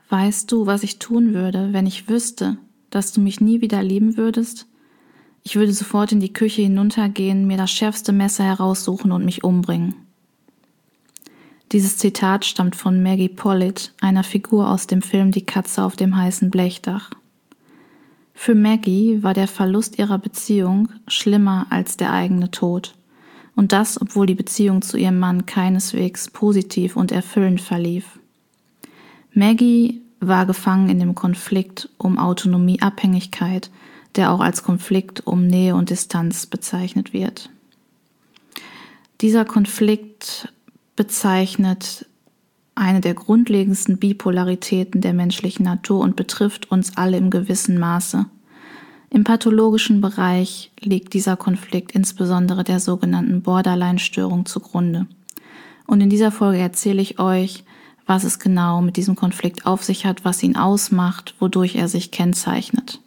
Weißt du, was ich tun würde, wenn ich wüsste, dass du mich nie wieder lieben würdest? Ich würde sofort in die Küche hinuntergehen, mir das schärfste Messer heraussuchen und mich umbringen. Dieses Zitat stammt von Maggie Pollitt, einer Figur aus dem Film Die Katze auf dem heißen Blechdach. Für Maggie war der Verlust ihrer Beziehung schlimmer als der eigene Tod. Und das, obwohl die Beziehung zu ihrem Mann keineswegs positiv und erfüllend verlief. Maggie war gefangen in dem Konflikt um Autonomie-Abhängigkeit, der auch als Konflikt um Nähe und Distanz bezeichnet wird. Dieser Konflikt bezeichnet eine der grundlegendsten Bipolaritäten der menschlichen Natur und betrifft uns alle im gewissen Maße. Im pathologischen Bereich liegt dieser Konflikt insbesondere der sogenannten Borderline-Störung zugrunde. Und in dieser Folge erzähle ich euch, was es genau mit diesem Konflikt auf sich hat, was ihn ausmacht, wodurch er sich kennzeichnet.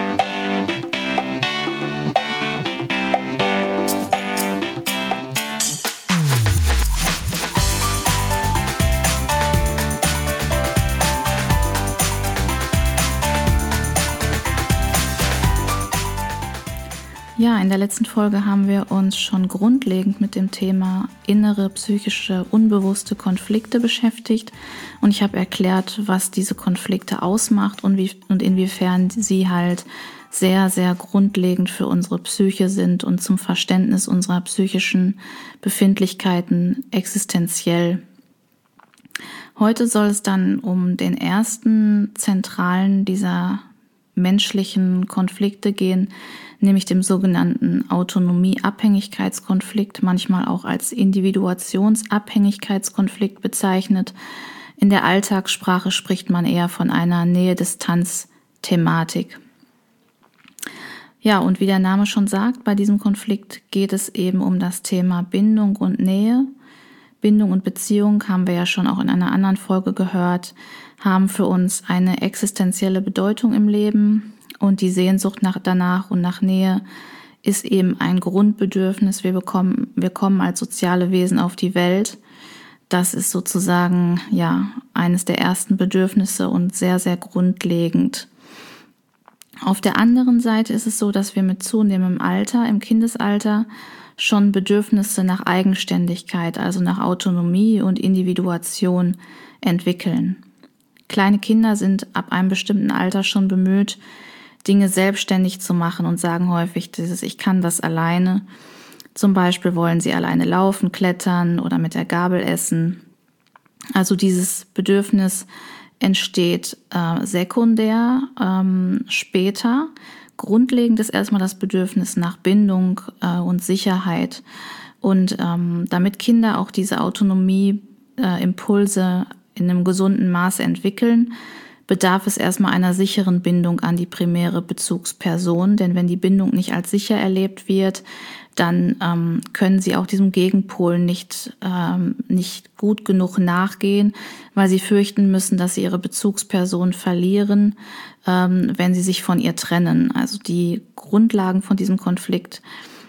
Ja, in der letzten Folge haben wir uns schon grundlegend mit dem Thema innere, psychische, unbewusste Konflikte beschäftigt und ich habe erklärt, was diese Konflikte ausmacht und inwiefern sie halt sehr, sehr grundlegend für unsere Psyche sind und zum Verständnis unserer psychischen Befindlichkeiten existenziell. Heute soll es dann um den ersten zentralen dieser menschlichen Konflikte gehen, nämlich dem sogenannten Autonomie-Abhängigkeitskonflikt, manchmal auch als Individuationsabhängigkeitskonflikt bezeichnet. In der Alltagssprache spricht man eher von einer Nähe-Distanz-Thematik. Ja, und wie der Name schon sagt, bei diesem Konflikt geht es eben um das Thema Bindung und Nähe. Bindung und Beziehung, haben wir ja schon auch in einer anderen Folge gehört, haben für uns eine existenzielle Bedeutung im Leben. Und die Sehnsucht danach und nach Nähe ist eben ein Grundbedürfnis. Wir kommen als soziale Wesen auf die Welt. Das ist sozusagen ja eines der ersten Bedürfnisse und sehr, sehr grundlegend. Auf der anderen Seite ist es so, dass wir mit zunehmendem Alter, im Kindesalter, schon Bedürfnisse nach Eigenständigkeit, also nach Autonomie und Individuation entwickeln. Kleine Kinder sind ab einem bestimmten Alter schon bemüht, Dinge selbstständig zu machen und sagen häufig dieses Ich kann das alleine. Zum Beispiel wollen sie alleine laufen, klettern oder mit der Gabel essen. Also dieses Bedürfnis entsteht sekundär später. Grundlegend ist erstmal das Bedürfnis nach Bindung und Sicherheit. Und damit Kinder auch diese Autonomie-Impulse in einem gesunden Maße entwickeln, bedarf es erstmal einer sicheren Bindung an die primäre Bezugsperson. Denn wenn die Bindung nicht als sicher erlebt wird, dann können sie auch diesem Gegenpol nicht gut genug nachgehen, weil sie fürchten müssen, dass sie ihre Bezugsperson verlieren, wenn sie sich von ihr trennen. Also die Grundlagen von diesem Konflikt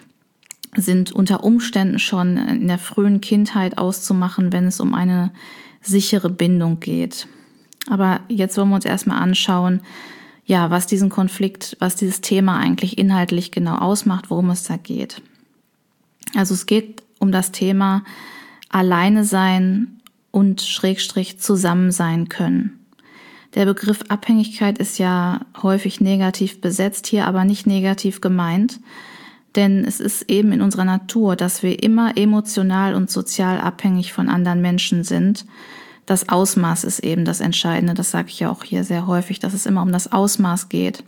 sind unter Umständen schon in der frühen Kindheit auszumachen, wenn es um eine sichere Bindung geht. Aber jetzt wollen wir uns erstmal anschauen, ja, was diesen Konflikt, was dieses Thema eigentlich inhaltlich genau ausmacht, worum es da geht. Also es geht um das Thema alleine sein und / zusammen sein können. Der Begriff Abhängigkeit ist ja häufig negativ besetzt, hier aber nicht negativ gemeint, denn es ist eben in unserer Natur, dass wir immer emotional und sozial abhängig von anderen Menschen sind. Das Ausmaß ist eben das Entscheidende, das sage ich ja auch hier sehr häufig, dass es immer um das Ausmaß geht.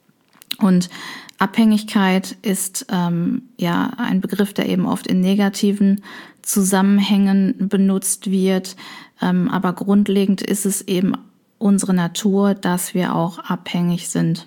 Und Abhängigkeit ist ein Begriff, der eben oft in negativen Zusammenhängen benutzt wird, aber grundlegend ist es eben unsere Natur, dass wir auch abhängig sind.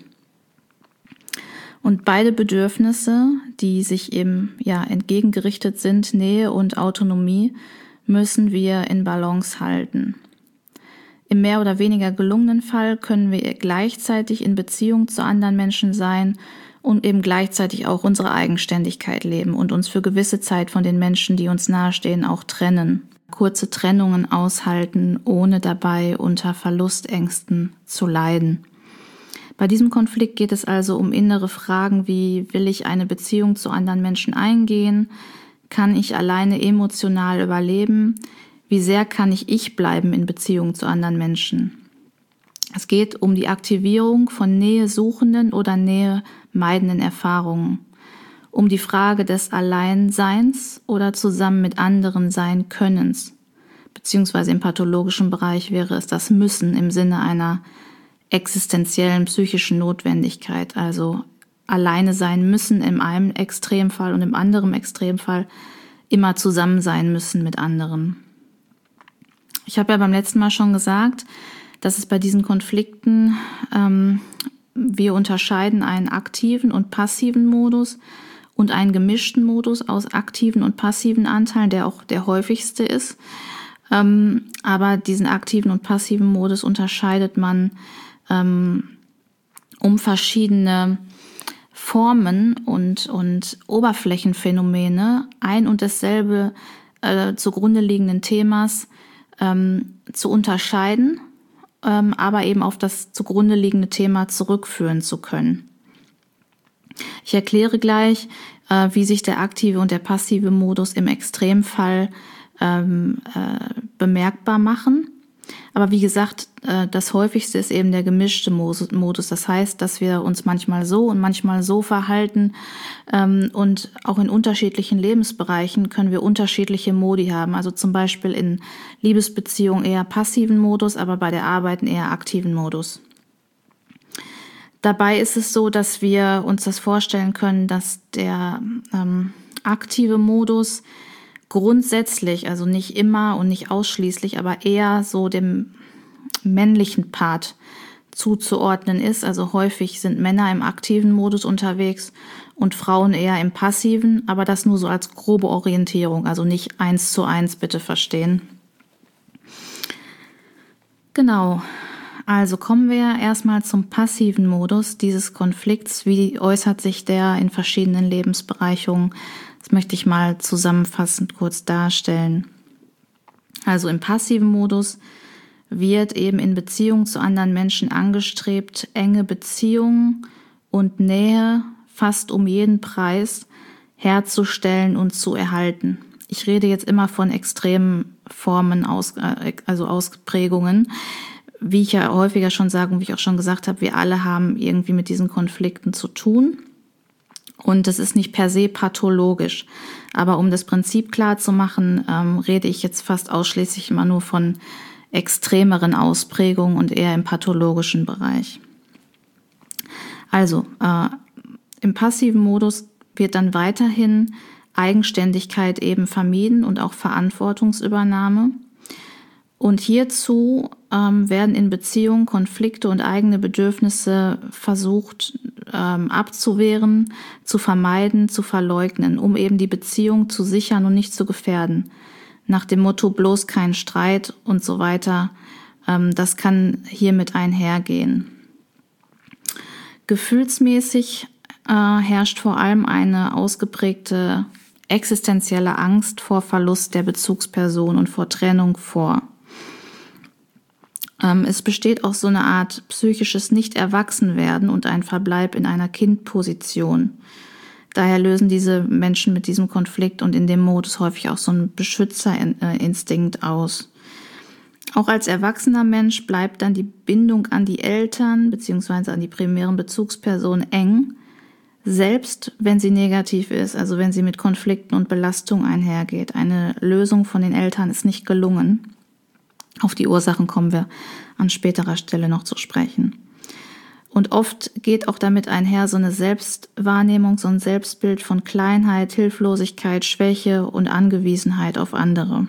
Und beide Bedürfnisse, die sich eben entgegengerichtet sind, Nähe und Autonomie, müssen wir in Balance halten. Im mehr oder weniger gelungenen Fall können wir gleichzeitig in Beziehung zu anderen Menschen sein und eben gleichzeitig auch unsere Eigenständigkeit leben und uns für gewisse Zeit von den Menschen, die uns nahestehen, auch trennen. kurze Trennungen aushalten, ohne dabei unter Verlustängsten zu leiden. Bei diesem Konflikt geht es also um innere Fragen wie: Will ich eine Beziehung zu anderen Menschen eingehen? Kann ich alleine emotional überleben? Wie sehr kann ich bleiben in Beziehung zu anderen Menschen? Es geht um die Aktivierung von nähesuchenden oder nähemeidenden Erfahrungen, um die Frage des Alleinseins oder zusammen mit anderen sein Könnens, beziehungsweise im pathologischen Bereich wäre es das Müssen im Sinne einer existenziellen psychischen Notwendigkeit, also alleine sein müssen in einem Extremfall und im anderen Extremfall immer zusammen sein müssen mit anderen. Ich habe ja beim letzten Mal schon gesagt, dass es bei diesen Konflikten, wir unterscheiden einen aktiven und passiven Modus und einen gemischten Modus aus aktiven und passiven Anteilen, der auch der häufigste ist. Aber diesen aktiven und passiven Modus unterscheidet man um verschiedene Formen und Oberflächenphänomene ein und dasselbe zugrunde liegenden Themas zu unterscheiden, aber eben auf das zugrunde liegende Thema zurückführen zu können. Ich erkläre gleich, wie sich der aktive und der passive Modus im Extremfall bemerkbar machen. Aber wie gesagt, das häufigste ist eben der gemischte Modus. Das heißt, dass wir uns manchmal so und manchmal so verhalten. Und auch in unterschiedlichen Lebensbereichen können wir unterschiedliche Modi haben. Also zum Beispiel in Liebesbeziehungen eher passiven Modus, aber bei der Arbeit einen eher aktiven Modus. Dabei ist es so, dass wir uns das vorstellen können, dass der aktive Modus grundsätzlich, also nicht immer und nicht ausschließlich, aber eher so dem männlichen Part zuzuordnen ist. Also häufig sind Männer im aktiven Modus unterwegs und Frauen eher im passiven, aber das nur so als grobe Orientierung, also nicht 1:1 bitte verstehen. Genau, also kommen wir erstmal zum passiven Modus dieses Konflikts. Wie äußert sich der in verschiedenen Lebensbereichen? Das möchte ich mal zusammenfassend kurz darstellen. Also im passiven Modus wird eben in Beziehung zu anderen Menschen angestrebt, enge Beziehungen und Nähe fast um jeden Preis herzustellen und zu erhalten. Ich rede jetzt immer von extremen Formen, also Ausprägungen. Wie ich ja häufiger schon sage und wie ich auch schon gesagt habe, wir alle haben irgendwie mit diesen Konflikten zu tun. Und das ist nicht per se pathologisch. Aber um das Prinzip klar zu machen, rede ich jetzt fast ausschließlich immer nur von extremeren Ausprägungen und eher im pathologischen Bereich. Also im passiven Modus wird dann weiterhin Eigenständigkeit eben vermieden und auch Verantwortungsübernahme. Und hierzu werden in Beziehungen Konflikte und eigene Bedürfnisse versucht abzuwehren, zu vermeiden, zu verleugnen, um eben die Beziehung zu sichern und nicht zu gefährden. Nach dem Motto bloß kein Streit und so weiter. Das kann hiermit einhergehen. Gefühlsmäßig herrscht vor allem eine ausgeprägte existenzielle Angst vor Verlust der Bezugsperson und vor Trennung vor. Es besteht auch so eine Art psychisches Nicht-Erwachsenwerden und ein Verbleib in einer Kindposition. Daher lösen diese Menschen mit diesem Konflikt und in dem Modus häufig auch so einen Beschützerinstinkt aus. Auch als erwachsener Mensch bleibt dann die Bindung an die Eltern bzw. an die primären Bezugspersonen eng, selbst wenn sie negativ ist, also wenn sie mit Konflikten und Belastungen einhergeht. Eine Lösung von den Eltern ist nicht gelungen. Auf die Ursachen kommen wir an späterer Stelle noch zu sprechen. Und oft geht auch damit einher so eine Selbstwahrnehmung, so ein Selbstbild von Kleinheit, Hilflosigkeit, Schwäche und Angewiesenheit auf andere.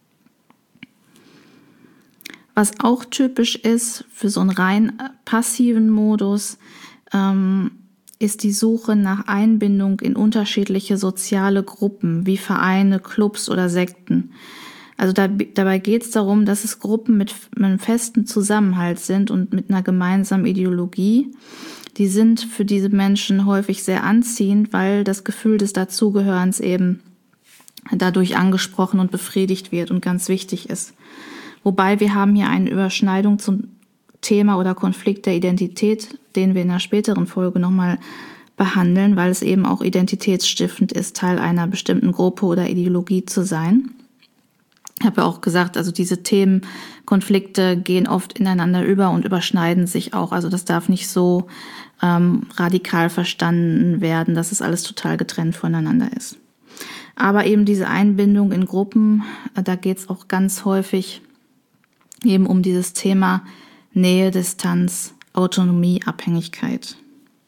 Was auch typisch ist für so einen rein passiven Modus, ist die Suche nach Einbindung in unterschiedliche soziale Gruppen, wie Vereine, Clubs oder Sekten. Also dabei geht es darum, dass es Gruppen mit einem festen Zusammenhalt sind und mit einer gemeinsamen Ideologie. Die sind für diese Menschen häufig sehr anziehend, weil das Gefühl des Dazugehörens eben dadurch angesprochen und befriedigt wird und ganz wichtig ist. Wobei wir haben hier eine Überschneidung zum Thema oder Konflikt der Identität, den wir in einer späteren Folge nochmal behandeln, weil es eben auch identitätsstiftend ist, Teil einer bestimmten Gruppe oder Ideologie zu sein. Ich habe ja auch gesagt, also diese Themen, Konflikte gehen oft ineinander über und überschneiden sich auch. Also das darf nicht so radikal verstanden werden, dass es alles total getrennt voneinander ist. Aber eben diese Einbindung in Gruppen, da geht es auch ganz häufig eben um dieses Thema Nähe, Distanz, Autonomie, Abhängigkeit.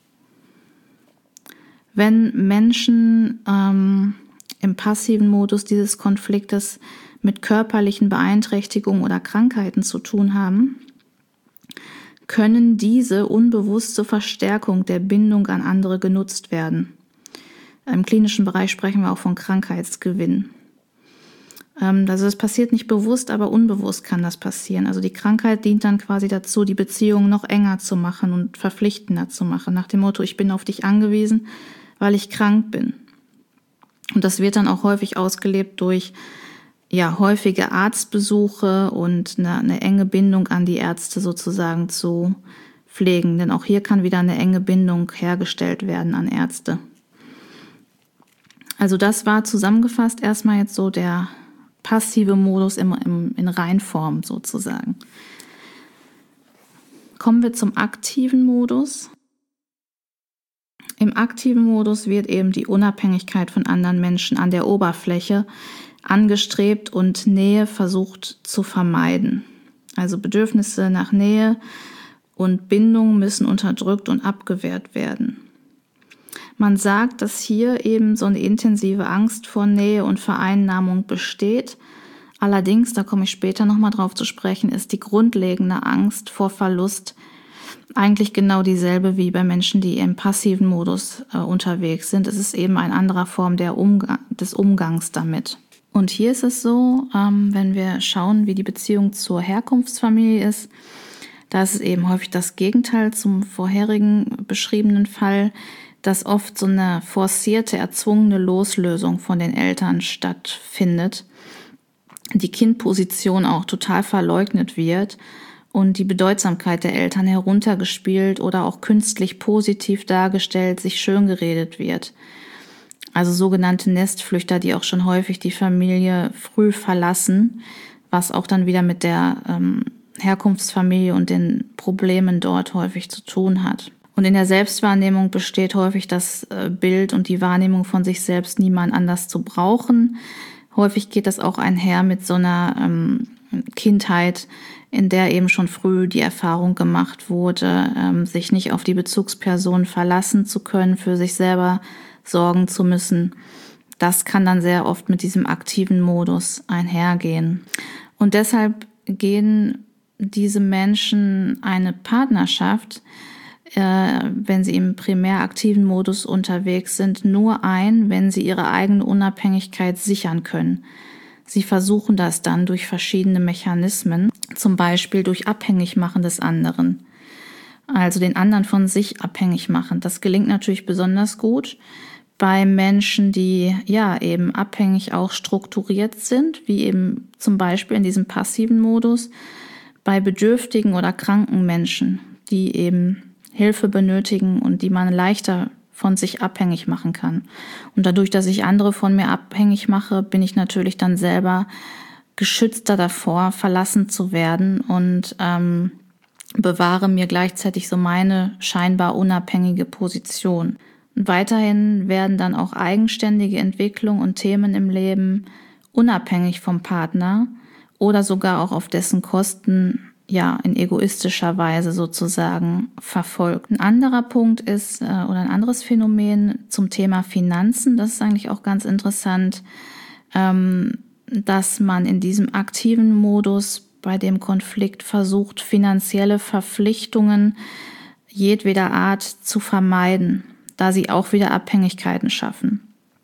Wenn Menschen im passiven Modus dieses Konfliktes mit körperlichen Beeinträchtigungen oder Krankheiten zu tun haben, können diese unbewusst zur Verstärkung der Bindung an andere genutzt werden. Im klinischen Bereich sprechen wir auch von Krankheitsgewinn. Also es passiert nicht bewusst, aber unbewusst kann das passieren. Also die Krankheit dient dann quasi dazu, die Beziehung noch enger zu machen und verpflichtender zu machen. Nach dem Motto, ich bin auf dich angewiesen, weil ich krank bin. Und das wird dann auch häufig ausgelebt durch häufige Arztbesuche und eine enge Bindung an die Ärzte sozusagen zu pflegen. Denn auch hier kann wieder eine enge Bindung hergestellt werden an Ärzte. Also das war zusammengefasst erstmal jetzt so der passive Modus in Reinform sozusagen. Kommen wir zum aktiven Modus. Im aktiven Modus wird eben die Unabhängigkeit von anderen Menschen an der Oberfläche angestrebt und Nähe versucht zu vermeiden. Also Bedürfnisse nach Nähe und Bindung müssen unterdrückt und abgewehrt werden. Man sagt, dass hier eben so eine intensive Angst vor Nähe und Vereinnahmung besteht. Allerdings, da komme ich später nochmal drauf zu sprechen, ist die grundlegende Angst vor Verlust eigentlich genau dieselbe wie bei Menschen, die im passiven Modus unterwegs sind. Es ist eben eine andere Form des Umgangs damit. Und hier ist es so, wenn wir schauen, wie die Beziehung zur Herkunftsfamilie ist, da ist es eben häufig das Gegenteil zum vorherigen beschriebenen Fall, dass oft so eine forcierte, erzwungene Loslösung von den Eltern stattfindet, die Kindposition auch total verleugnet wird und die Bedeutsamkeit der Eltern heruntergespielt oder auch künstlich positiv dargestellt, sich schön geredet wird. Also sogenannte Nestflüchter, die auch schon häufig die Familie früh verlassen, was auch dann wieder mit der Herkunftsfamilie und den Problemen dort häufig zu tun hat. Und in der Selbstwahrnehmung besteht häufig das Bild und die Wahrnehmung von sich selbst, niemand anders zu brauchen. Häufig geht das auch einher mit so einer Kindheit, in der eben schon früh die Erfahrung gemacht wurde, sich nicht auf die Bezugsperson verlassen zu können, für sich selber sorgen zu müssen. Das kann dann sehr oft mit diesem aktiven Modus einhergehen. Und deshalb gehen diese Menschen eine Partnerschaft, wenn sie im primär aktiven Modus unterwegs sind, nur ein, wenn sie ihre eigene Unabhängigkeit sichern können. Sie versuchen das dann durch verschiedene Mechanismen, zum Beispiel durch Abhängigmachen des anderen. Also den anderen von sich abhängig machen. Das gelingt natürlich besonders gut bei Menschen, die eben abhängig auch strukturiert sind, wie eben zum Beispiel in diesem passiven Modus, bei bedürftigen oder kranken Menschen, die eben Hilfe benötigen und die man leichter von sich abhängig machen kann. Und dadurch, dass ich andere von mir abhängig mache, bin ich natürlich dann selber geschützter davor, verlassen zu werden und bewahre mir gleichzeitig so meine scheinbar unabhängige Position. Und weiterhin werden dann auch eigenständige Entwicklung und Themen im Leben unabhängig vom Partner oder sogar auch auf dessen Kosten in egoistischer Weise sozusagen verfolgt. Ein anderer Punkt ist, oder ein anderes Phänomen zum Thema Finanzen, das ist eigentlich auch ganz interessant, dass man in diesem aktiven Modus bei dem Konflikt versucht, finanzielle Verpflichtungen jedweder Art zu vermeiden, da sie auch wieder Abhängigkeiten schaffen.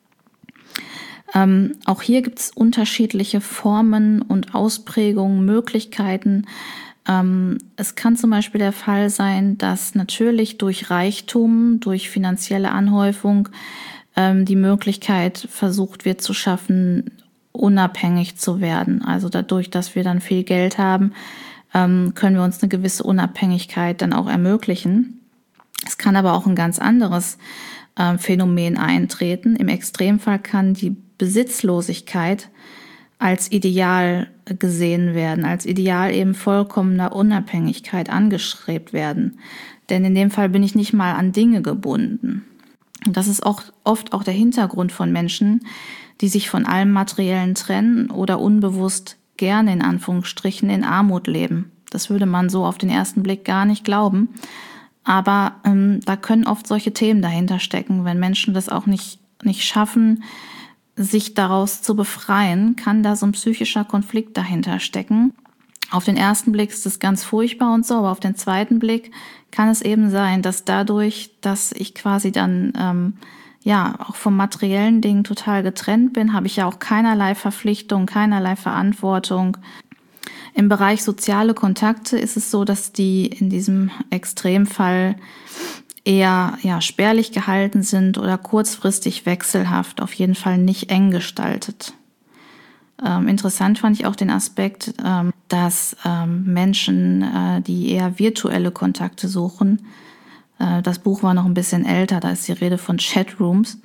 Auch hier gibt es unterschiedliche Formen und Ausprägungen, Möglichkeiten. Es kann zum Beispiel der Fall sein, dass natürlich durch Reichtum, durch finanzielle Anhäufung die Möglichkeit versucht wird zu schaffen, unabhängig zu werden. Also dadurch, dass wir dann viel Geld haben, können wir uns eine gewisse Unabhängigkeit dann auch ermöglichen. Es kann aber auch ein ganz anderes Phänomen eintreten. Im Extremfall kann die Besitzlosigkeit als Ideal gesehen werden, als Ideal eben vollkommener Unabhängigkeit angestrebt werden. Denn in dem Fall bin ich nicht mal an Dinge gebunden. Und das ist auch oft auch der Hintergrund von Menschen, die sich von allem Materiellen trennen oder unbewusst gerne in Anführungsstrichen in Armut leben. Das würde man so auf den ersten Blick gar nicht glauben. Aber da können oft solche Themen dahinter stecken. Wenn Menschen das auch nicht schaffen, sich daraus zu befreien, kann da so ein psychischer Konflikt dahinter stecken. Auf den ersten Blick ist es ganz furchtbar und so, aber auf den zweiten Blick kann es eben sein, dass dadurch, dass ich quasi dann auch vom materiellen Ding total getrennt bin, habe ich ja auch keinerlei Verpflichtung, keinerlei Verantwortung. Im Bereich soziale Kontakte ist es so, dass die in diesem Extremfall eher spärlich gehalten sind oder kurzfristig wechselhaft, auf jeden Fall nicht eng gestaltet. Interessant fand ich auch den Aspekt, dass Menschen, die eher virtuelle Kontakte suchen, das Buch war noch ein bisschen älter, da ist die Rede von Chatrooms,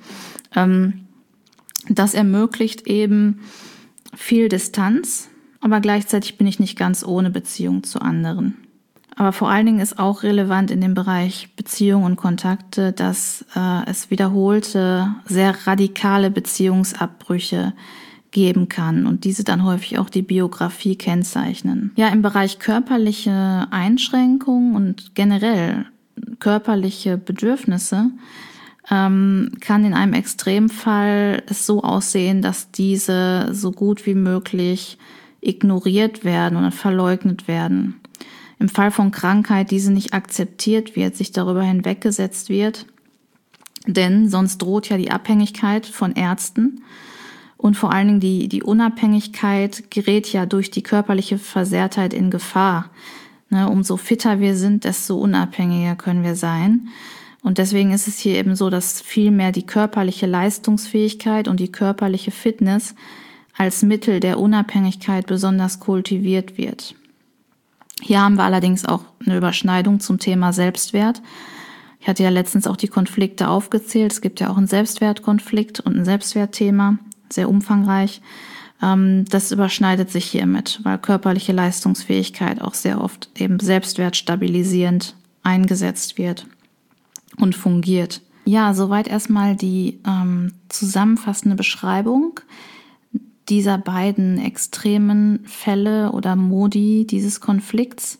das ermöglicht eben viel Distanz, aber gleichzeitig bin ich nicht ganz ohne Beziehung zu anderen. Aber vor allen Dingen ist auch relevant in dem Bereich Beziehung und Kontakte, dass es wiederholte, sehr radikale Beziehungsabbrüche geben kann und diese dann häufig auch die Biografie kennzeichnen. Ja, im Bereich körperliche Einschränkungen und generell körperliche Bedürfnisse kann in einem Extremfall es so aussehen, dass diese so gut wie möglich ignoriert werden oder verleugnet werden. Im Fall von Krankheit diese nicht akzeptiert wird, sich darüber hinweggesetzt wird, denn sonst droht ja die Abhängigkeit von Ärzten und vor allen Dingen die Unabhängigkeit gerät ja durch die körperliche Versehrtheit in Gefahr. Umso fitter wir sind, desto unabhängiger können wir sein. Und deswegen ist es hier eben so, dass vielmehr die körperliche Leistungsfähigkeit und die körperliche Fitness als Mittel der Unabhängigkeit besonders kultiviert wird. Hier haben wir allerdings auch eine Überschneidung zum Thema Selbstwert. Ich hatte ja letztens auch die Konflikte aufgezählt. Es gibt ja auch einen Selbstwertkonflikt und ein Selbstwertthema, sehr umfangreich. Das überschneidet sich hiermit, weil körperliche Leistungsfähigkeit auch sehr oft eben selbstwertstabilisierend eingesetzt wird und fungiert. Ja, soweit erstmal die zusammenfassende Beschreibung dieser beiden extremen Fälle oder Modi dieses Konflikts.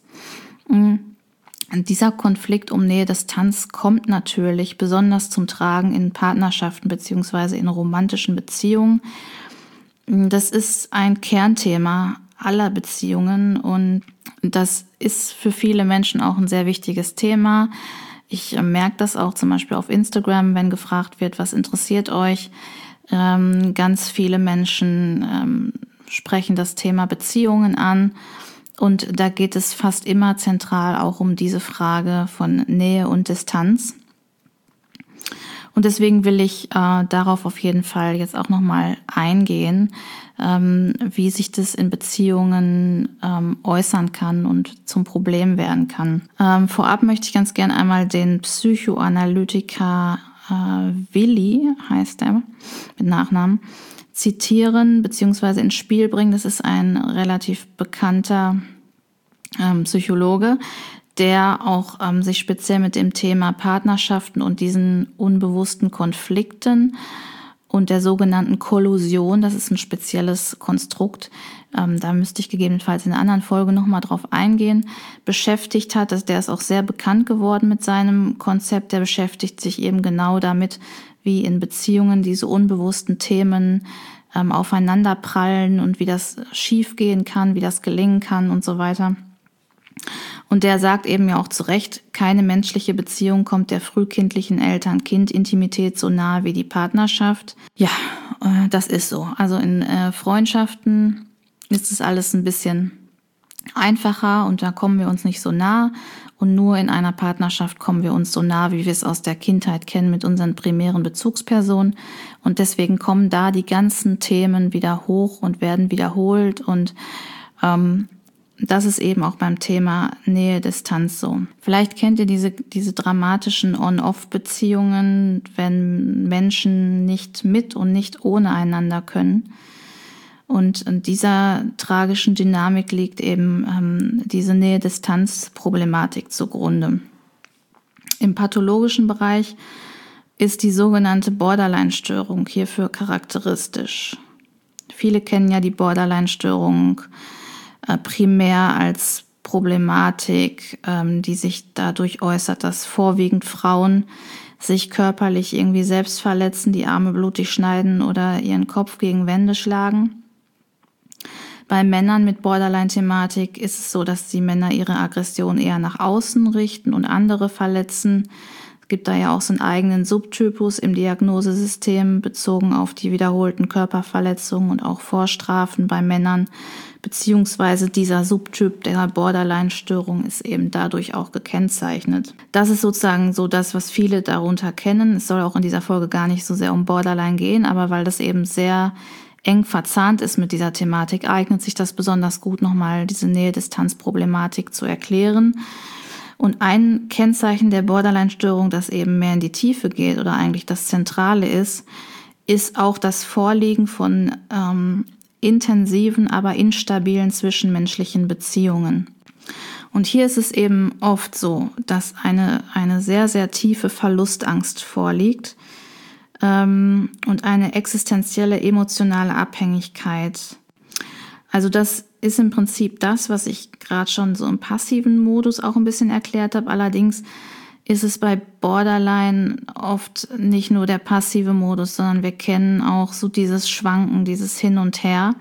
Dieser Konflikt um Nähe-Distanz kommt natürlich besonders zum Tragen in Partnerschaften beziehungsweise in romantischen Beziehungen. Das ist ein Kernthema aller Beziehungen und das ist für viele Menschen auch ein sehr wichtiges Thema. Ich merke das auch zum Beispiel auf Instagram, wenn gefragt wird, was interessiert euch? Ganz viele Menschen sprechen das Thema Beziehungen an und da geht es fast immer zentral auch um diese Frage von Nähe und Distanz. Und deswegen will ich darauf auf jeden Fall jetzt auch nochmal eingehen, wie sich das in Beziehungen äußern kann und zum Problem werden kann. Vorab möchte ich ganz gern einmal den Psychoanalytiker Willi, heißt er mit Nachnamen, zitieren bzw. ins Spiel bringen. Das ist ein relativ bekannter Psychologe, der auch sich speziell mit dem Thema Partnerschaften und diesen unbewussten Konflikten und der sogenannten Kollusion, das ist ein spezielles Konstrukt, da müsste ich gegebenenfalls in einer anderen Folge nochmal drauf eingehen, beschäftigt hat. Der ist auch sehr bekannt geworden mit seinem Konzept. Der beschäftigt sich eben genau damit, wie in Beziehungen diese unbewussten Themen aufeinanderprallen und wie das schiefgehen kann, wie das gelingen kann und so weiter. Und der sagt eben ja auch zu Recht, keine menschliche Beziehung kommt der frühkindlichen Eltern-Kind-Intimität so nahe wie die Partnerschaft. Ja, das ist so. Also in Freundschaften ist es alles ein bisschen einfacher und da kommen wir uns nicht so nah. Und nur in einer Partnerschaft kommen wir uns so nah, wie wir es aus der Kindheit kennen mit unseren primären Bezugspersonen. Und deswegen kommen da die ganzen Themen wieder hoch und werden wiederholt. Und das ist eben auch beim Thema Nähe-Distanz so. Vielleicht kennt ihr diese dramatischen On-Off-Beziehungen, wenn Menschen nicht mit und nicht ohne einander können. Und in dieser tragischen Dynamik liegt eben diese Nähe-Distanz-Problematik zugrunde. Im pathologischen Bereich ist die sogenannte Borderline-Störung hierfür charakteristisch. Viele kennen ja die Borderline-Störung primär als Problematik, die sich dadurch äußert, dass vorwiegend Frauen sich körperlich irgendwie selbst verletzen, die Arme blutig schneiden oder ihren Kopf gegen Wände schlagen. Bei Männern mit Borderline-Thematik ist es so, dass die Männer ihre Aggression eher nach außen richten und andere verletzen. Es gibt da ja auch so einen eigenen Subtypus im Diagnosesystem bezogen auf die wiederholten Körperverletzungen und auch Vorstrafen bei Männern, beziehungsweise dieser Subtyp der Borderline-Störung ist eben dadurch auch gekennzeichnet. Das ist sozusagen so das, was viele darunter kennen. Es soll auch in dieser Folge gar nicht so sehr um Borderline gehen, aber weil das eben sehr eng verzahnt ist mit dieser Thematik, eignet sich das besonders gut, nochmal diese Nähe-Distanz-Problematik zu erklären. Und ein Kennzeichen der Borderline-Störung, das eben mehr in die Tiefe geht oder eigentlich das Zentrale ist auch das Vorliegen von intensiven, aber instabilen zwischenmenschlichen Beziehungen. Und hier ist es eben oft so, dass eine sehr, sehr tiefe Verlustangst vorliegt, und eine existenzielle emotionale Abhängigkeit. Also das ist im Prinzip das, was ich gerade schon so im passiven Modus auch ein bisschen erklärt habe. Allerdings ist es bei Borderline oft nicht nur der passive Modus, sondern wir kennen auch so dieses Schwanken, dieses Hin und Her.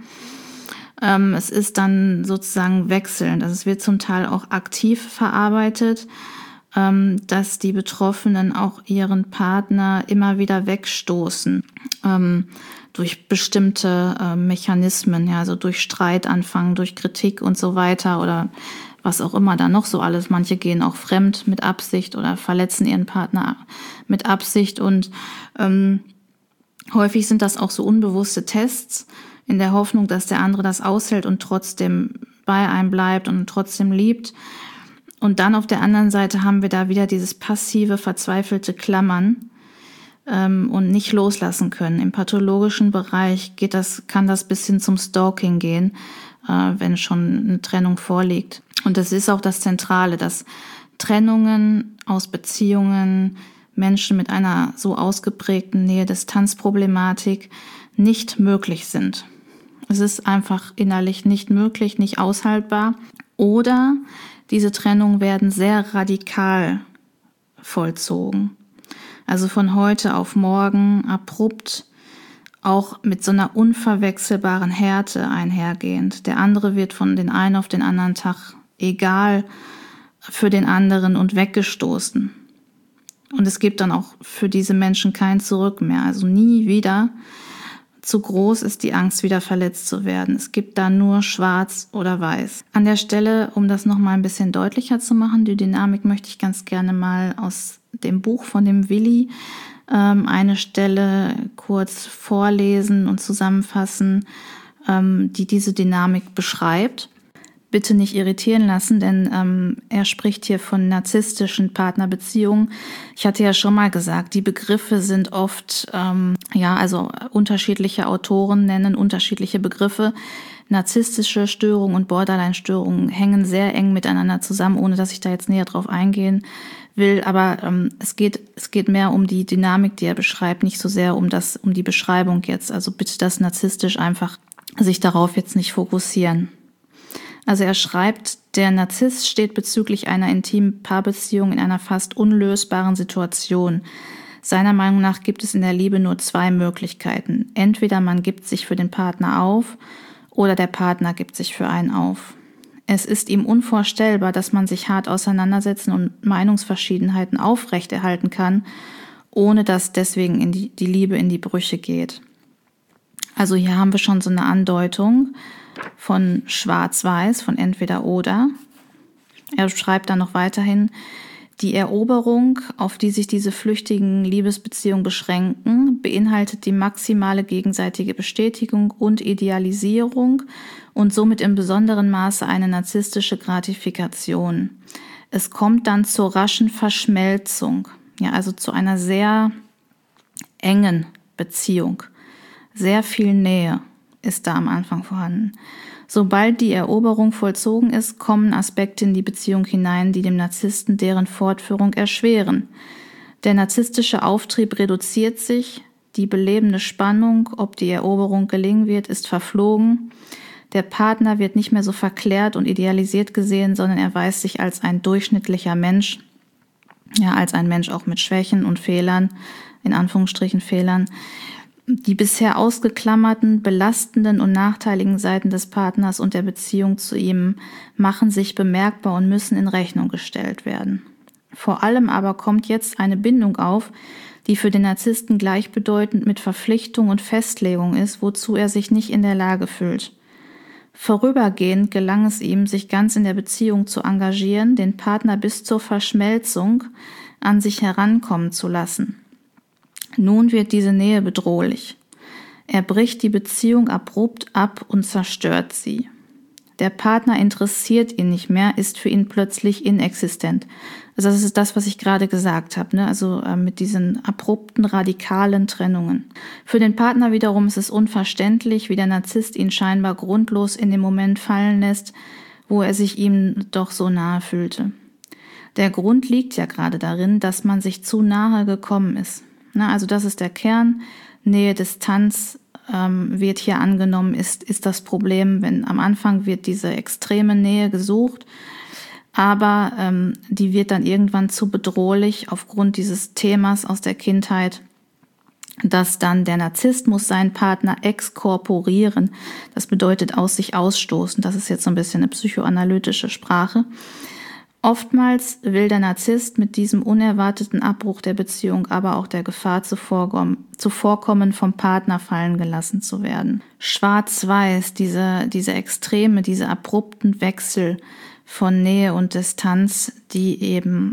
Es ist dann sozusagen wechselnd. Also es wird zum Teil auch aktiv verarbeitet, dass die Betroffenen auch ihren Partner immer wieder wegstoßen durch bestimmte Mechanismen, ja, also durch Streit anfangen, durch Kritik und so weiter oder was auch immer da noch so alles. Manche gehen auch fremd mit Absicht oder verletzen ihren Partner mit Absicht und häufig sind das auch so unbewusste Tests in der Hoffnung, dass der andere das aushält und trotzdem bei einem bleibt und trotzdem liebt. Und dann auf der anderen Seite haben wir da wieder dieses passive, verzweifelte Klammern und nicht loslassen können. Im pathologischen Bereich kann das bis hin zum Stalking gehen, wenn schon eine Trennung vorliegt. Und das ist auch das Zentrale, dass Trennungen aus Beziehungen, Menschen mit einer so ausgeprägten Nähe-Distanz-Problematik nicht möglich sind. Es ist einfach innerlich nicht möglich, nicht aushaltbar. Oder diese Trennungen werden sehr radikal vollzogen. Also von heute auf morgen, abrupt, auch mit so einer unverwechselbaren Härte einhergehend. Der andere wird von den einen auf den anderen Tag egal für den anderen und weggestoßen. Und es gibt dann auch für diese Menschen kein Zurück mehr. Also nie wieder. Zu groß ist die Angst, wieder verletzt zu werden. Es gibt da nur schwarz oder weiß. An der Stelle, um das nochmal ein bisschen deutlicher zu machen, die Dynamik möchte ich ganz gerne mal aus dem Buch von dem Willi eine Stelle kurz vorlesen und zusammenfassen, die diese Dynamik beschreibt. Bitte nicht irritieren lassen, denn er spricht hier von narzisstischen Partnerbeziehungen. Ich hatte ja schon mal gesagt, die Begriffe sind oft, also unterschiedliche Autoren nennen unterschiedliche Begriffe. Narzisstische Störungen und Borderline-Störungen hängen sehr eng miteinander zusammen, ohne dass ich da jetzt näher drauf eingehen will. Aber es geht mehr um die Dynamik, die er beschreibt, nicht so sehr um die Beschreibung jetzt. Also bitte das narzisstisch einfach sich darauf jetzt nicht fokussieren. Also er schreibt, der Narzisst steht bezüglich einer intimen Paarbeziehung in einer fast unlösbaren Situation. Seiner Meinung nach gibt es in der Liebe nur zwei Möglichkeiten. Entweder man gibt sich für den Partner auf oder der Partner gibt sich für einen auf. Es ist ihm unvorstellbar, dass man sich hart auseinandersetzen und Meinungsverschiedenheiten aufrechterhalten kann, ohne dass deswegen die Liebe in die Brüche geht. Also hier haben wir schon so eine Andeutung. von Schwarz-Weiß, von entweder oder. Er schreibt dann noch weiterhin, die Eroberung, auf die sich diese flüchtigen Liebesbeziehungen beschränken, beinhaltet die maximale gegenseitige Bestätigung und Idealisierung und somit im besonderen Maße eine narzisstische Gratifikation. Es kommt dann zur raschen Verschmelzung, ja, also zu einer sehr engen Beziehung. Sehr viel Nähe ist da am Anfang vorhanden. Sobald die Eroberung vollzogen ist, kommen Aspekte in die Beziehung hinein, die dem Narzissten deren Fortführung erschweren. Der narzisstische Auftrieb reduziert sich, die belebende Spannung, ob die Eroberung gelingen wird, ist verflogen. Der Partner wird nicht mehr so verklärt und idealisiert gesehen, sondern erweist sich als ein durchschnittlicher Mensch, ja, als ein Mensch auch mit Schwächen und Fehlern, in Anführungsstrichen Fehlern. Die bisher ausgeklammerten, belastenden und nachteiligen Seiten des Partners und der Beziehung zu ihm machen sich bemerkbar und müssen in Rechnung gestellt werden. Vor allem aber kommt jetzt eine Bindung auf, die für den Narzissten gleichbedeutend mit Verpflichtung und Festlegung ist, wozu er sich nicht in der Lage fühlt. Vorübergehend gelang es ihm, sich ganz in der Beziehung zu engagieren, den Partner bis zur Verschmelzung an sich herankommen zu lassen. Nun wird diese Nähe bedrohlich. Er bricht die Beziehung abrupt ab und zerstört sie. Der Partner interessiert ihn nicht mehr, ist für ihn plötzlich inexistent. Also das ist das, was ich gerade gesagt habe, ne? Also mit diesen abrupten, radikalen Trennungen. Für den Partner wiederum ist es unverständlich, wie der Narzisst ihn scheinbar grundlos in den Moment fallen lässt, wo er sich ihm doch so nahe fühlte. Der Grund liegt ja gerade darin, dass man sich zu nahe gekommen ist. Also das ist der Kern. Nähe, Distanz wird hier angenommen, ist das Problem, wenn am Anfang wird diese extreme Nähe gesucht, aber die wird dann irgendwann zu bedrohlich aufgrund dieses Themas aus der Kindheit, dass dann der Narzisst muss seinen Partner exkorporieren. Das bedeutet aus sich ausstoßen. Das ist jetzt so ein bisschen eine psychoanalytische Sprache. Oftmals will der Narzisst mit diesem unerwarteten Abbruch der Beziehung aber auch der Gefahr zuvorkommen, vom Partner fallen gelassen zu werden. Schwarz-Weiß, diese Extreme, diese abrupten Wechsel von Nähe und Distanz, die eben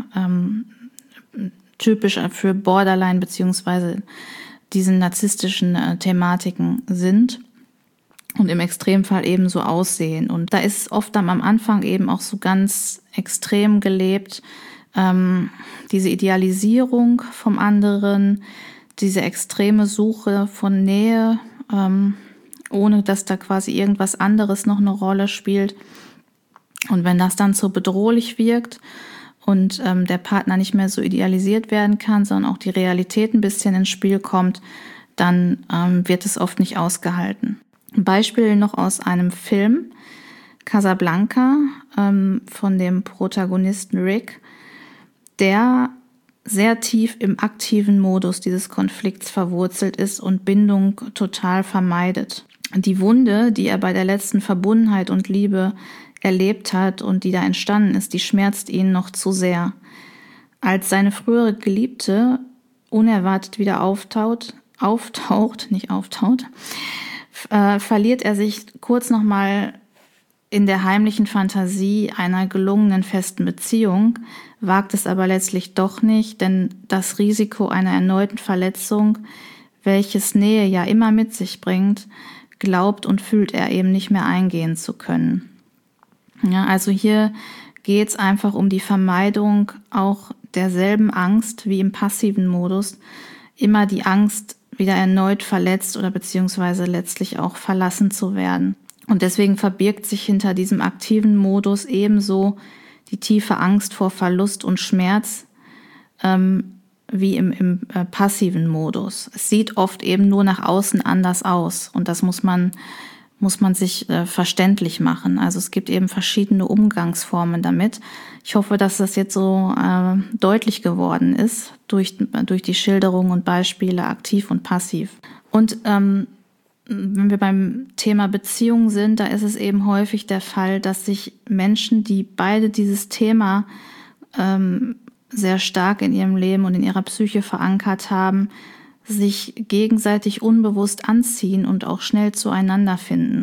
typisch für Borderline beziehungsweise diesen narzisstischen Thematiken sind. Und im Extremfall eben so aussehen. Und da ist oft am Anfang eben auch so ganz extrem gelebt, diese Idealisierung vom anderen, diese extreme Suche von Nähe, ohne dass da quasi irgendwas anderes noch eine Rolle spielt. Und wenn das dann so bedrohlich wirkt und der Partner nicht mehr so idealisiert werden kann, sondern auch die Realität ein bisschen ins Spiel kommt, dann wird es oft nicht ausgehalten. Ein Beispiel noch aus einem Film, Casablanca, von dem Protagonisten Rick, der sehr tief im aktiven Modus dieses Konflikts verwurzelt ist und Bindung total vermeidet. Die Wunde, die er bei der letzten Verbundenheit und Liebe erlebt hat und die da entstanden ist, die schmerzt ihn noch zu sehr. Als seine frühere Geliebte unerwartet wieder auftaucht, verliert er sich kurz nochmal in der heimlichen Fantasie einer gelungenen festen Beziehung, wagt es aber letztlich doch nicht, denn das Risiko einer erneuten Verletzung, welches Nähe ja immer mit sich bringt, glaubt und fühlt er eben nicht mehr eingehen zu können. Ja, also hier geht es einfach um die Vermeidung auch derselben Angst wie im passiven Modus, immer die Angst, wieder erneut verletzt oder beziehungsweise letztlich auch verlassen zu werden. Und deswegen verbirgt sich hinter diesem aktiven Modus ebenso die tiefe Angst vor Verlust und Schmerz wie im passiven Modus. Es sieht oft eben nur nach außen anders aus und das muss man sich verständlich machen. Also es gibt eben verschiedene Umgangsformen damit. Ich hoffe, dass das jetzt so deutlich geworden ist durch die Schilderungen und Beispiele aktiv und passiv. Und wenn wir beim Thema Beziehung sind, da ist es eben häufig der Fall, dass sich Menschen, die beide dieses Thema sehr stark in ihrem Leben und in ihrer Psyche verankert haben, sich gegenseitig unbewusst anziehen und auch schnell zueinander finden.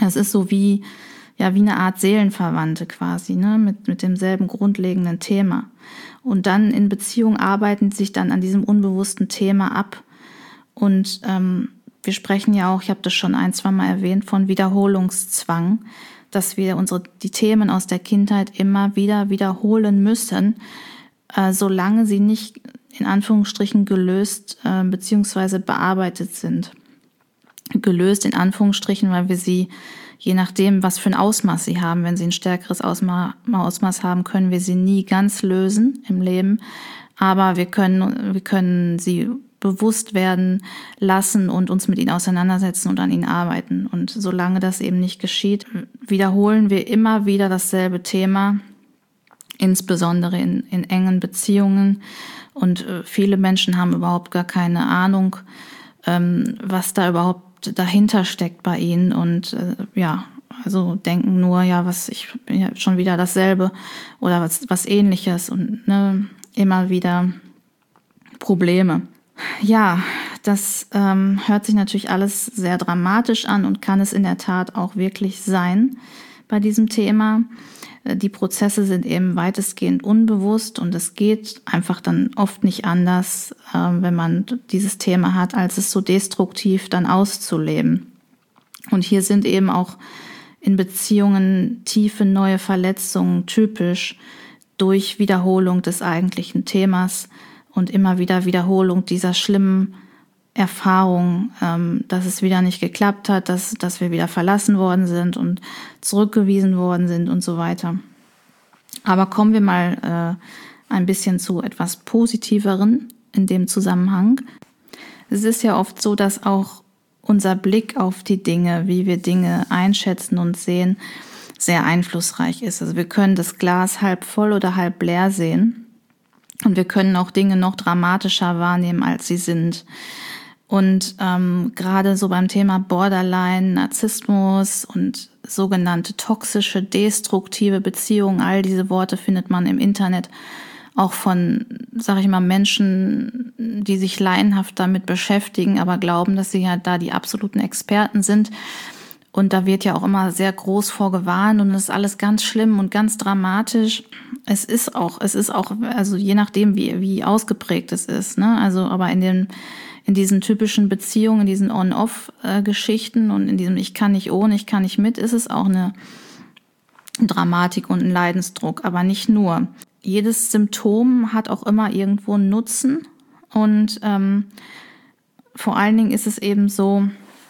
Es ist so wie eine Art Seelenverwandte quasi, ne, mit demselben grundlegenden Thema. Und dann in Beziehung arbeiten sie sich dann an diesem unbewussten Thema ab. Und wir sprechen ja auch, ich habe das schon 1-2 Mal erwähnt, von Wiederholungszwang, dass wir die Themen aus der Kindheit immer wieder wiederholen müssen, solange sie nicht in Anführungsstrichen gelöst bzw. bearbeitet sind. Gelöst in Anführungsstrichen, weil wir sie, je nachdem, was für ein Ausmaß sie haben, wenn sie ein stärkeres Ausmaß haben, können wir sie nie ganz lösen im Leben. Aber wir können sie bewusst werden lassen und uns mit ihnen auseinandersetzen und an ihnen arbeiten. Und solange das eben nicht geschieht, wiederholen wir immer wieder dasselbe Thema, insbesondere in engen Beziehungen. Und viele Menschen haben überhaupt gar keine Ahnung, was da überhaupt dahinter steckt bei ihnen und also denken nur, ich bin ja schon wieder dasselbe oder was Ähnliches und immer wieder Probleme. Ja, das hört sich natürlich alles sehr dramatisch an und kann es in der Tat auch wirklich sein bei diesem Thema. Die Prozesse sind eben weitestgehend unbewusst und es geht einfach dann oft nicht anders, wenn man dieses Thema hat, als es so destruktiv dann auszuleben. Und hier sind eben auch in Beziehungen tiefe neue Verletzungen typisch durch Wiederholung des eigentlichen Themas und immer wieder Wiederholung dieser schlimmen Erfahrung, dass es wieder nicht geklappt hat, dass wir wieder verlassen worden sind und zurückgewiesen worden sind und so weiter. Aber kommen wir mal ein bisschen zu etwas Positiveren in dem Zusammenhang. Es ist ja oft so, dass auch unser Blick auf die Dinge, wie wir Dinge einschätzen und sehen, sehr einflussreich ist. Also wir können das Glas halb voll oder halb leer sehen und wir können auch Dinge noch dramatischer wahrnehmen, als sie sind. Und gerade so beim Thema Borderline, Narzissmus und sogenannte toxische, destruktive Beziehungen, all diese Worte findet man im Internet auch von, Menschen, die sich laienhaft damit beschäftigen, aber glauben, dass sie ja da die absoluten Experten sind. Und da wird ja auch immer sehr groß vorgewarnt und das ist alles ganz schlimm und ganz dramatisch. Es ist auch, also je nachdem, wie ausgeprägt es ist, ne? Also, aber in diesen typischen Beziehungen, in diesen On-Off-Geschichten und in diesem Ich kann nicht ohne, ich kann nicht mit, ist es auch eine Dramatik und ein Leidensdruck, aber nicht nur. Jedes Symptom hat auch immer irgendwo einen Nutzen und vor allen Dingen ist es eben so,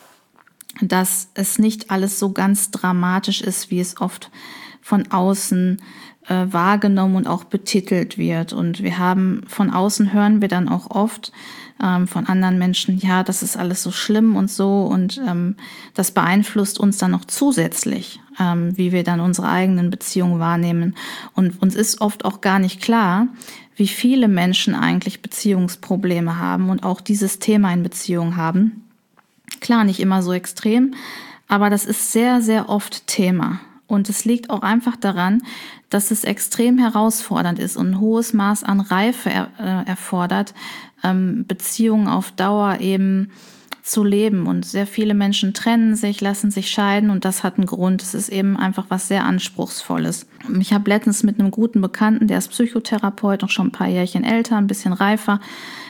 dass es nicht alles so ganz dramatisch ist, wie es oft von außen wahrgenommen und auch betitelt wird. Und von außen hören wir dann auch oft von anderen Menschen, ja, das ist alles so schlimm und so und das beeinflusst uns dann noch zusätzlich, wie wir dann unsere eigenen Beziehungen wahrnehmen. Und uns ist oft auch gar nicht klar, wie viele Menschen eigentlich Beziehungsprobleme haben und auch dieses Thema in Beziehung haben. Klar, nicht immer so extrem, aber das ist sehr, sehr oft Thema. Und es liegt auch einfach daran, dass es extrem herausfordernd ist und ein hohes Maß an Reife erfordert, Beziehungen auf Dauer eben zu leben. Und sehr viele Menschen trennen sich, lassen sich scheiden und das hat einen Grund. Es ist eben einfach was sehr Anspruchsvolles. Ich habe letztens mit einem guten Bekannten, der ist Psychotherapeut, noch schon ein paar Jährchen älter, ein bisschen reifer,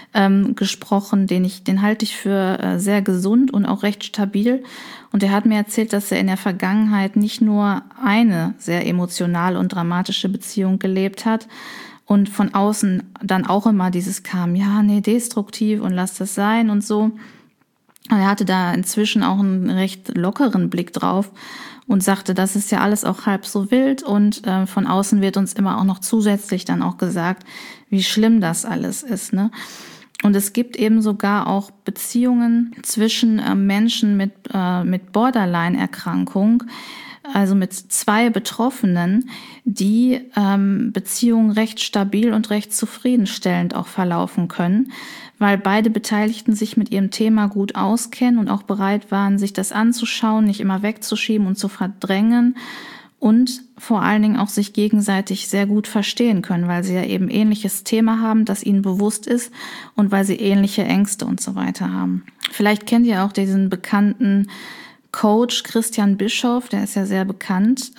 gesprochen, den halte ich für sehr gesund und auch recht stabil. Und er hat mir erzählt, dass er in der Vergangenheit nicht nur eine sehr emotionale und dramatische Beziehung gelebt hat und von außen dann auch immer dieses kam, ja, nee, destruktiv und lass das sein und so. Er hatte da inzwischen auch einen recht lockeren Blick drauf und sagte, das ist ja alles auch halb so wild und von außen wird uns immer auch noch zusätzlich dann auch gesagt, wie schlimm das alles ist, ne? Und es gibt eben sogar auch Beziehungen zwischen Menschen mit Borderline-Erkrankung, also mit 2 Betroffenen, die Beziehungen recht stabil und recht zufriedenstellend auch verlaufen können, weil beide Beteiligten sich mit ihrem Thema gut auskennen und auch bereit waren, sich das anzuschauen, nicht immer wegzuschieben und zu verdrängen und vor allen Dingen auch sich gegenseitig sehr gut verstehen können, weil sie ja eben ähnliches Thema haben, das ihnen bewusst ist und weil sie ähnliche Ängste und so weiter haben. Vielleicht kennt ihr auch diesen bekannten Coach Christian Bischoff, der ist ja sehr bekannt,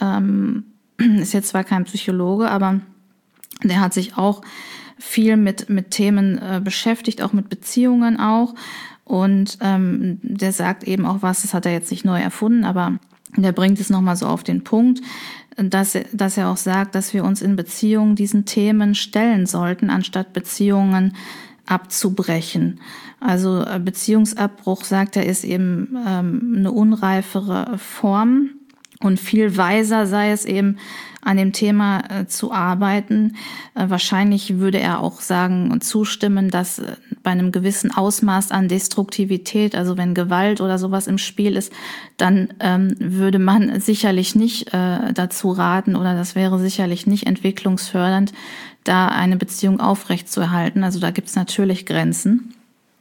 ist jetzt zwar kein Psychologe, aber der hat sich auch viel mit Themen beschäftigt, auch mit Beziehungen auch. Und der sagt eben auch was, das hat er jetzt nicht neu erfunden, aber der bringt es nochmal so auf den Punkt, dass er auch sagt, dass wir uns in Beziehungen diesen Themen stellen sollten, anstatt Beziehungen abzubrechen. Also Beziehungsabbruch, sagt er, ist eben eine unreifere Form und viel weiser sei es eben, an dem Thema zu arbeiten. Wahrscheinlich würde er auch sagen und zustimmen, dass bei einem gewissen Ausmaß an Destruktivität, also wenn Gewalt oder sowas im Spiel ist, dann würde man sicherlich nicht dazu raten oder das wäre sicherlich nicht entwicklungsfördernd, da eine Beziehung aufrechtzuerhalten. Also da gibt es natürlich Grenzen.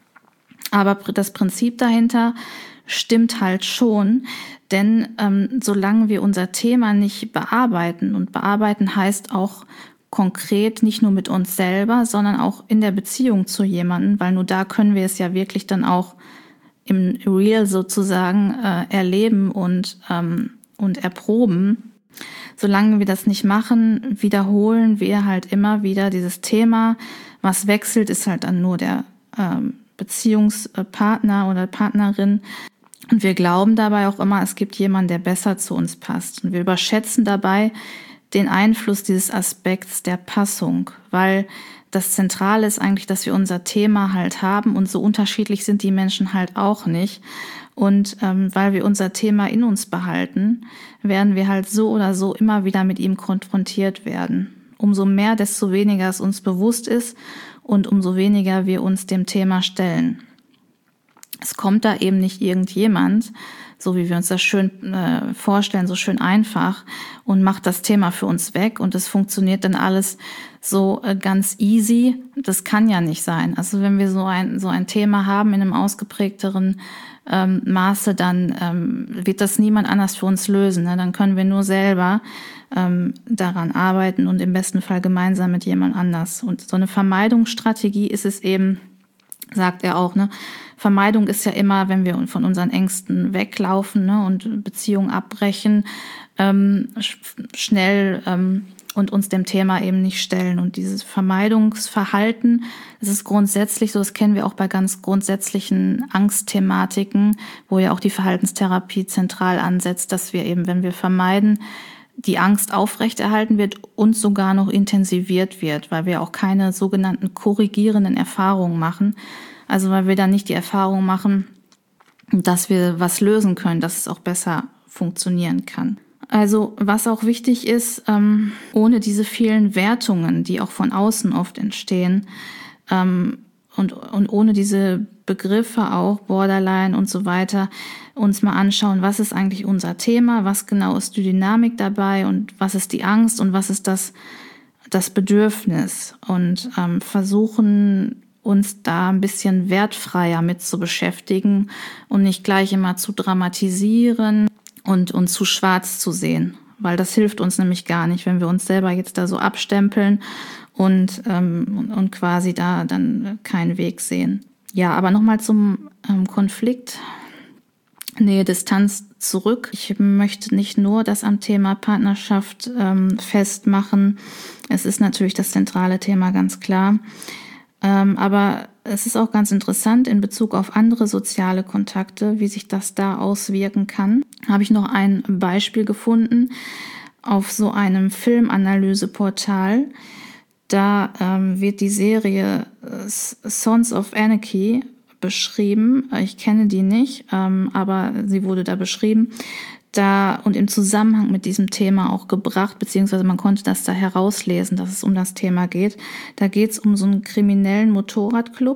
Aber das Prinzip dahinter stimmt halt schon, denn solange wir unser Thema nicht bearbeiten, und bearbeiten heißt auch konkret nicht nur mit uns selber, sondern auch in der Beziehung zu jemandem, weil nur da können wir es ja wirklich dann auch im Real sozusagen erleben und erproben. Solange wir das nicht machen, wiederholen wir halt immer wieder dieses Thema. Was wechselt, ist halt dann nur der Beziehungspartner oder Partnerin. Und wir glauben dabei auch immer, es gibt jemanden, der besser zu uns passt. Und wir überschätzen dabei den Einfluss dieses Aspekts der Passung, weil das Zentrale ist eigentlich, dass wir unser Thema halt haben und so unterschiedlich sind die Menschen halt auch nicht. Und weil wir unser Thema in uns behalten, werden wir halt so oder so immer wieder mit ihm konfrontiert werden. Umso mehr, desto weniger es uns bewusst ist und umso weniger wir uns dem Thema stellen. Es kommt da eben nicht irgendjemand, so wie wir uns das schön vorstellen, so schön einfach und macht das Thema für uns weg und es funktioniert dann alles so ganz easy. Das kann ja nicht sein. Also wenn wir so ein Thema haben in einem ausgeprägteren Maße, dann wird das niemand anders für uns lösen. Ne? Dann können wir nur selber daran arbeiten und im besten Fall gemeinsam mit jemand anders. Und so eine Vermeidungsstrategie ist es eben, sagt er auch, ne? Vermeidung ist ja immer, wenn wir von unseren Ängsten weglaufen, ne, und Beziehungen abbrechen, schnell und uns dem Thema eben nicht stellen. Und dieses Vermeidungsverhalten, das ist grundsätzlich so, das kennen wir auch bei ganz grundsätzlichen Angstthematiken, wo ja auch die Verhaltenstherapie zentral ansetzt, dass wir eben, wenn wir vermeiden, die Angst aufrechterhalten wird und sogar noch intensiviert wird, weil wir auch keine sogenannten korrigierenden Erfahrungen machen. Also weil wir dann nicht die Erfahrung machen, dass wir was lösen können, dass es auch besser funktionieren kann. Also was auch wichtig ist, ohne diese vielen Wertungen, die auch von außen oft entstehen, und ohne diese Begriffe auch, Borderline und so weiter, uns mal anschauen, was ist eigentlich unser Thema, was genau ist die Dynamik dabei und was ist die Angst und was ist das Bedürfnis und versuchen, uns da ein bisschen wertfreier mit zu beschäftigen und nicht gleich immer zu dramatisieren und zu schwarz zu sehen, weil das hilft uns nämlich gar nicht, wenn wir uns selber jetzt da so abstempeln und quasi da dann keinen Weg sehen. Ja, aber nochmal zum Konflikt, Nähe, Distanz zurück. Ich möchte nicht nur das am Thema Partnerschaft festmachen. Es ist natürlich das zentrale Thema, ganz klar. Aber es ist auch ganz interessant in Bezug auf andere soziale Kontakte, wie sich das da auswirken kann. Habe ich noch ein Beispiel gefunden auf so einem Filmanalyseportal. Da wird die Serie Sons of Anarchy beschrieben. Ich kenne die nicht, aber sie wurde da beschrieben. Da und im Zusammenhang mit diesem Thema auch gebracht, beziehungsweise man konnte das da herauslesen, dass es um das Thema geht. Da geht es um so einen kriminellen Motorradclub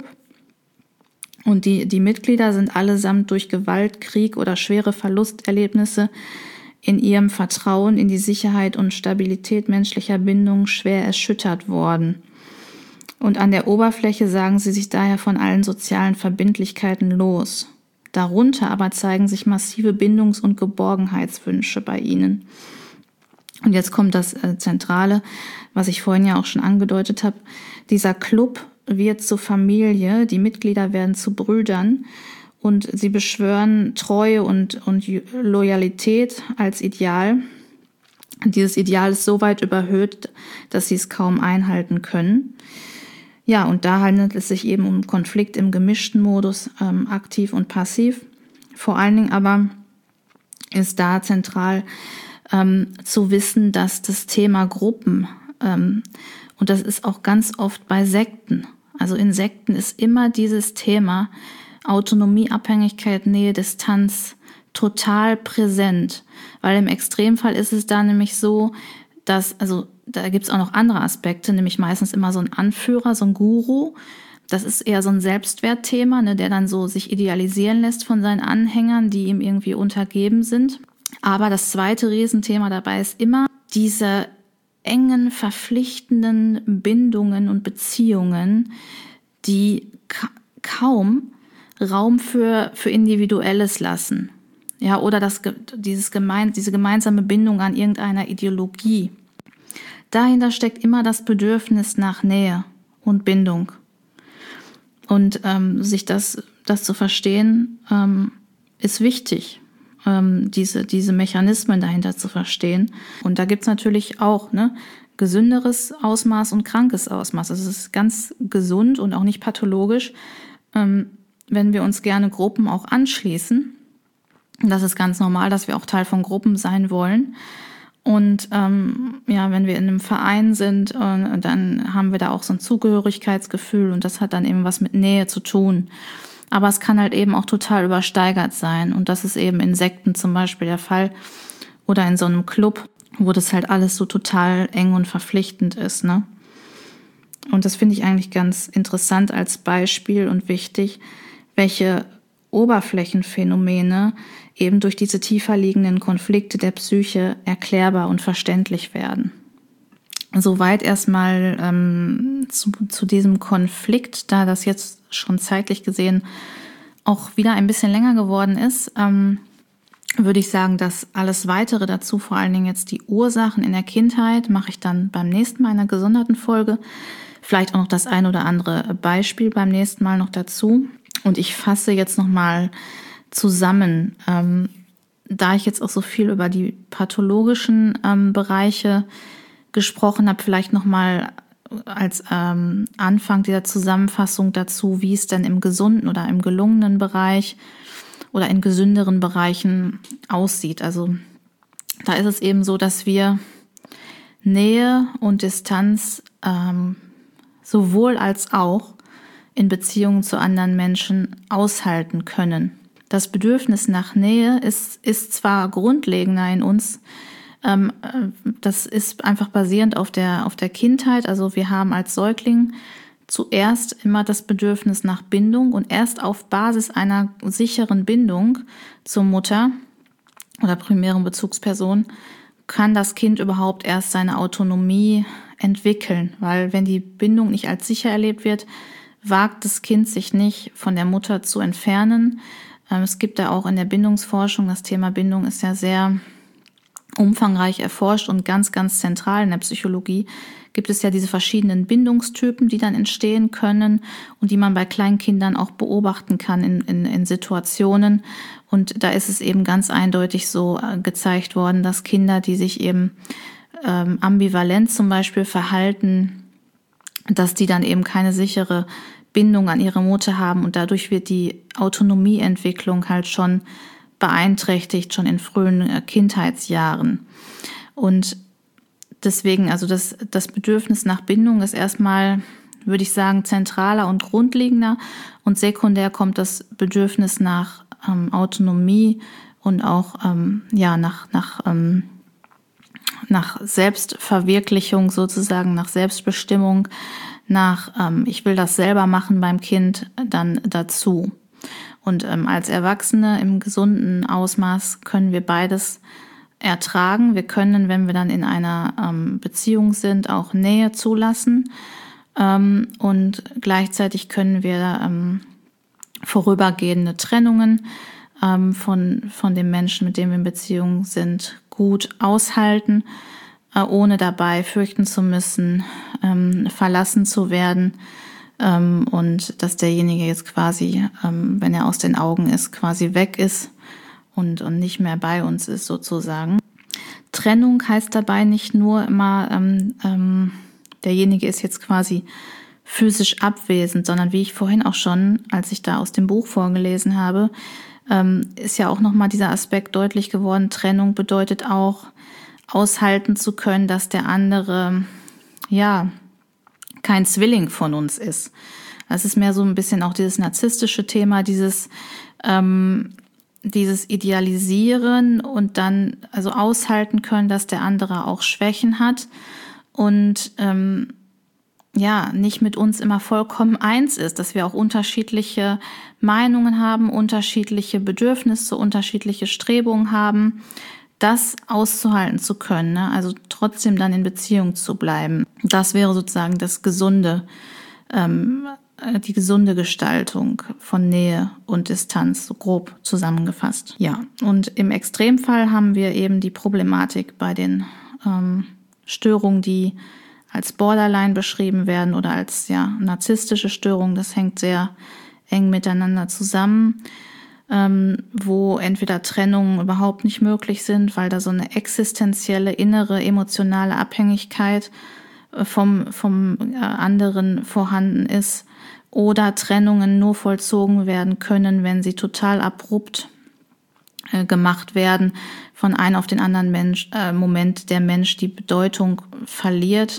und die Mitglieder sind allesamt durch Gewalt, Krieg oder schwere Verlusterlebnisse in ihrem Vertrauen in die Sicherheit und Stabilität menschlicher Bindungen schwer erschüttert worden. Und an der Oberfläche sagen sie sich daher von allen sozialen Verbindlichkeiten los. Darunter aber zeigen sich massive Bindungs- und Geborgenheitswünsche bei ihnen. Und jetzt kommt das Zentrale, was ich vorhin ja auch schon angedeutet habe. Dieser Club wird zur Familie, die Mitglieder werden zu Brüdern und sie beschwören Treue und Loyalität als Ideal. Dieses Ideal ist so weit überhöht, dass sie es kaum einhalten können. Ja, und da handelt es sich eben um Konflikt im gemischten Modus, aktiv und passiv. Vor allen Dingen aber ist da zentral zu wissen, dass das Thema Gruppen, und das ist auch ganz oft bei Sekten, also in Sekten ist immer dieses Thema Autonomie, Abhängigkeit, Nähe, Distanz total präsent, weil im Extremfall ist es da nämlich so, dass, also da gibt es auch noch andere Aspekte, nämlich meistens immer so ein Anführer, so ein Guru. Das ist eher so ein Selbstwertthema, ne, der dann so sich idealisieren lässt von seinen Anhängern, die ihm irgendwie untergeben sind. Aber das zweite Riesenthema dabei ist immer diese engen, verpflichtenden Bindungen und Beziehungen, die kaum Raum für Individuelles lassen. Ja, oder diese gemeinsame Bindung an irgendeiner Ideologie. Dahinter steckt immer das Bedürfnis nach Nähe und Bindung. Und sich das zu verstehen, ist wichtig, diese Mechanismen dahinter zu verstehen. Und da gibt's natürlich auch gesünderes Ausmaß und krankes Ausmaß. Also es ist ganz gesund und auch nicht pathologisch, wenn wir uns gerne Gruppen auch anschließen. Das ist ganz normal, dass wir auch Teil von Gruppen sein wollen. Und wenn wir in einem Verein sind, dann haben wir da auch so ein Zugehörigkeitsgefühl und das hat dann eben was mit Nähe zu tun. Aber es kann halt eben auch total übersteigert sein und das ist eben in Sekten zum Beispiel der Fall oder in so einem Club, wo das halt alles so total eng und verpflichtend ist, ne? Und das finde ich eigentlich ganz interessant als Beispiel und wichtig, welche Oberflächenphänomene eben durch diese tiefer liegenden Konflikte der Psyche erklärbar und verständlich werden. Soweit erstmal zu diesem Konflikt, da das jetzt schon zeitlich gesehen auch wieder ein bisschen länger geworden ist, würde ich sagen, dass alles Weitere dazu, vor allen Dingen jetzt die Ursachen in der Kindheit, mache ich dann beim nächsten Mal in einer gesonderten Folge. Vielleicht auch noch das ein oder andere Beispiel beim nächsten Mal noch dazu. Und ich fasse jetzt nochmal zusammen, da ich jetzt auch so viel über die pathologischen Bereiche gesprochen habe, vielleicht nochmal als Anfang dieser Zusammenfassung dazu, wie es denn im gesunden oder im gelungenen Bereich oder in gesünderen Bereichen aussieht. Also da ist es eben so, dass wir Nähe und Distanz sowohl als auch in Beziehungen zu anderen Menschen aushalten können. Das Bedürfnis nach Nähe ist zwar grundlegender in uns, das ist einfach basierend auf der Kindheit. Also wir haben als Säugling zuerst immer das Bedürfnis nach Bindung und erst auf Basis einer sicheren Bindung zur Mutter oder primären Bezugsperson kann das Kind überhaupt erst seine Autonomie entwickeln, weil wenn die Bindung nicht als sicher erlebt wird, wagt das Kind sich nicht von der Mutter zu entfernen. Es gibt da auch in der Bindungsforschung, das Thema Bindung ist ja sehr umfangreich erforscht und ganz, ganz zentral in der Psychologie, gibt es ja diese verschiedenen Bindungstypen, die dann entstehen können und die man bei Kleinkindern auch beobachten kann in Situationen. Und da ist es eben ganz eindeutig so gezeigt worden, dass Kinder, die sich eben ambivalent zum Beispiel verhalten, dass die dann eben keine sichere Bindung an ihre Mutter haben und dadurch wird die Autonomieentwicklung halt schon beeinträchtigt, schon in frühen Kindheitsjahren. Und deswegen, also das Bedürfnis nach Bindung ist erstmal, würde ich sagen, zentraler und grundlegender und sekundär kommt das Bedürfnis nach Autonomie und auch nach Selbstverwirklichung sozusagen, nach Selbstbestimmung, nach ich will das selber machen beim Kind dann dazu. Und als Erwachsene im gesunden Ausmaß können wir beides ertragen. Wir können, wenn wir dann in einer Beziehung sind, auch Nähe zulassen. Und gleichzeitig können wir vorübergehende Trennungen von dem Menschen, mit dem wir in Beziehung sind, gut aushalten, ohne dabei fürchten zu müssen, verlassen zu werden und dass derjenige jetzt quasi, wenn er aus den Augen ist, quasi weg ist und nicht mehr bei uns ist sozusagen. Trennung heißt dabei nicht nur immer, derjenige ist jetzt quasi physisch abwesend, sondern wie ich vorhin auch schon, als ich da aus dem Buch vorgelesen habe, ist ja auch nochmal dieser Aspekt deutlich geworden. Trennung bedeutet auch, aushalten zu können, dass der andere, ja, kein Zwilling von uns ist. Das ist mehr so ein bisschen auch dieses narzisstische Thema, dieses Idealisieren und dann also aushalten können, dass der andere auch Schwächen hat und nicht mit uns immer vollkommen eins ist, dass wir auch unterschiedliche Meinungen haben, unterschiedliche Bedürfnisse, unterschiedliche Strebungen haben, das auszuhalten zu können, ne? Also trotzdem dann in Beziehung zu bleiben. Das wäre sozusagen das gesunde, die gesunde Gestaltung von Nähe und Distanz, so grob zusammengefasst. Ja, und im Extremfall haben wir eben die Problematik bei den Störungen, die als Borderline beschrieben werden oder als narzisstische Störungen. Das hängt sehr eng miteinander zusammen, wo entweder Trennungen überhaupt nicht möglich sind, weil da so eine existenzielle, innere, emotionale Abhängigkeit vom anderen vorhanden ist, oder Trennungen nur vollzogen werden können, wenn sie total abrupt gemacht werden, von einem auf den anderen Moment der Mensch die Bedeutung verliert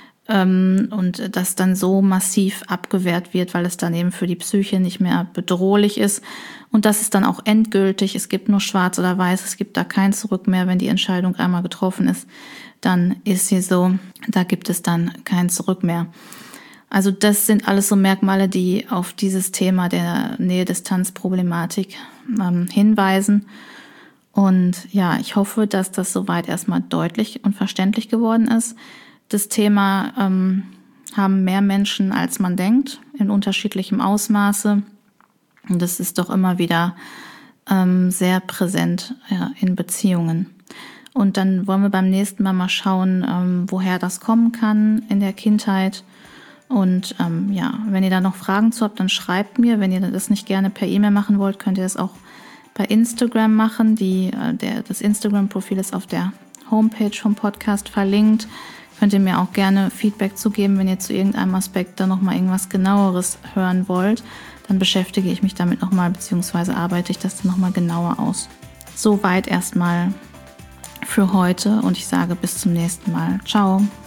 und das dann so massiv abgewehrt wird, weil es dann eben für die Psyche nicht mehr bedrohlich ist. Und das ist dann auch endgültig. Es gibt nur schwarz oder weiß, es gibt da kein Zurück mehr. Wenn die Entscheidung einmal getroffen ist, dann ist sie so, da gibt es dann kein Zurück mehr. Also das sind alles so Merkmale, die auf dieses Thema der Nähe-Distanz-Problematik hinweisen. Und ja, ich hoffe, dass das soweit erstmal deutlich und verständlich geworden ist. Das Thema haben mehr Menschen, als man denkt, in unterschiedlichem Ausmaße. Und das ist doch immer wieder sehr präsent in Beziehungen. Und dann wollen wir beim nächsten Mal schauen, woher das kommen kann in der Kindheit. Und wenn ihr da noch Fragen zu habt, dann schreibt mir. Wenn ihr das nicht gerne per E-Mail machen wollt, könnt ihr das auch bei Instagram machen. Das Instagram-Profil ist auf der Homepage vom Podcast verlinkt. Könnt ihr mir auch gerne Feedback zugeben, wenn ihr zu irgendeinem Aspekt da nochmal irgendwas Genaueres hören wollt. Dann beschäftige ich mich damit nochmal, beziehungsweise arbeite ich das dann nochmal genauer aus. Soweit erstmal für heute und ich sage bis zum nächsten Mal. Ciao.